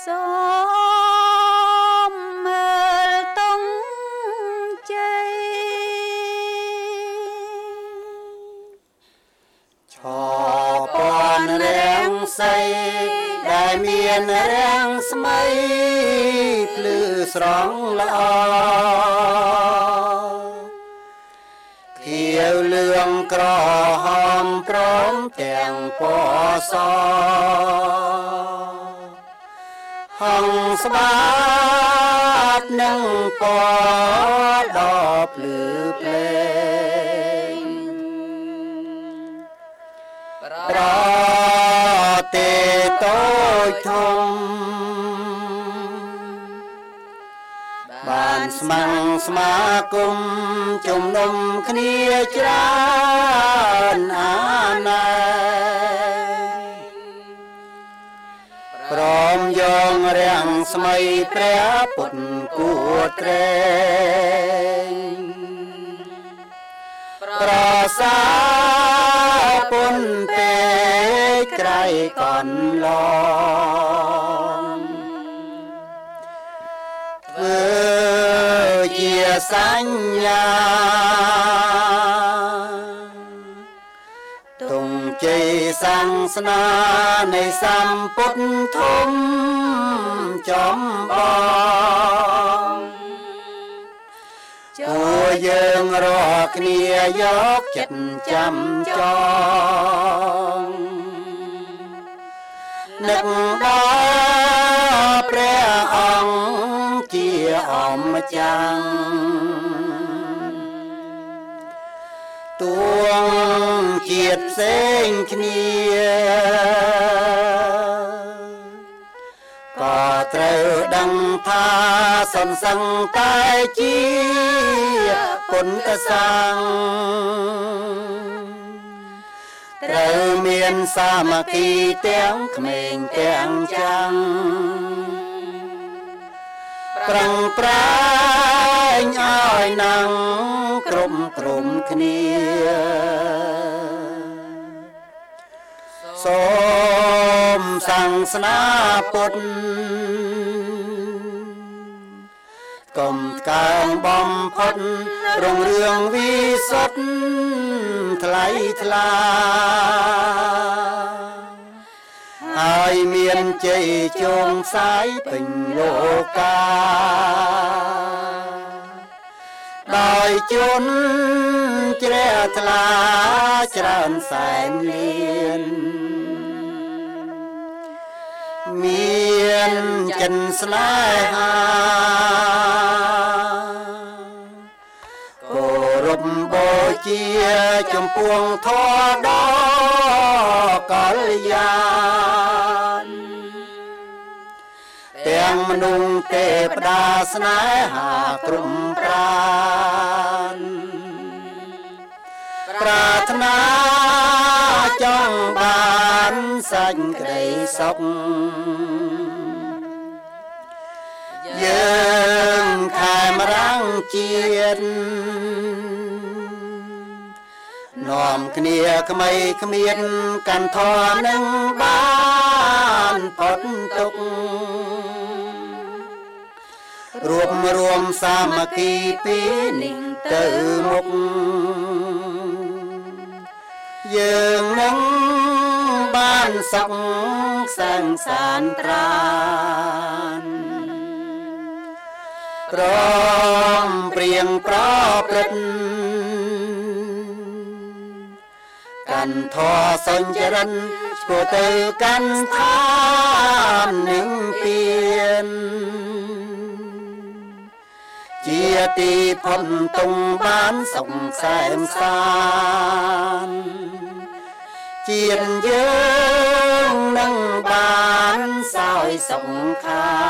សូមមើលទង់ជ័យឆពន់រាំងសីដែលមានរាំងស្មៃភ្លឺស្រង់ល្អខៀវលឿងក្រហមព្រមទាំងពណ៌សហង្សស្បាតនឹងពណ៌ដ៏ភ្លឺភ្លេងប្រទេតូចធំបានស្ម័គ្រស្មាគមជំនុំគ្នាច្រើនអាណ័យព្រមយករាំងស្មីព្រះពុទ្ធគួរត្រេងប្រសាពុនពេកក្រៃកន្លងធ្វើជាសញ្ញាទុំជ័យសាសនានៃសម្ពុទ្ធធំចំបងពួកយើងរាល់គ្នាយកចិត្តចាំចងនឹកដល់ព្រះអង្គជាអម្ចាស់ទួងជាតិផ្សេងគ្នាក៏ត្រូវដឹងថាសន្សឹងតែជាពុទ្ធសង្ឃត្រូវមានសាមគ្គីទាំងក្មេងទាំងចាំងប្រឹងប្រែងឲ្យណាំងគ្រប់គ្នាសូមសាសនាពុទ្ធកុំកើងបំផុតរុងរឿងវិសុទ្ធថ្លៃថ្លាហើយមានជ័យជោងផ្សាយពេញលោកាដោយជនជ្រះថ្លាច្រើនសែនលានមានចិនស្នេហាគោរពបូជាចំពោះធម៌ដ៏កល្យាណទាំងមនុស្សទេពតាស្នេហាក្រុមប្រាណប្រាថ្នាចង់បានសេចក្តីសុខយើងខែមរាំងជាតិនាំគ្នាក្មេងគ្មានកាន់ធរនឹងបានផុតទុក្ខរួមសាមគ្គីពីនេះទៅមុខយើងនឹងបានសុខសង្សានត្រានព្រមព្រៀងប្រព្រឹត្តកាន់ធម៌សញ្ចរិនឆ្ពោះទៅកាន់ស្ថាននឹងពៀនជាទីផុតទុំបានសុខសែនសានជាតិយើងនឹងបានសោយសុខខា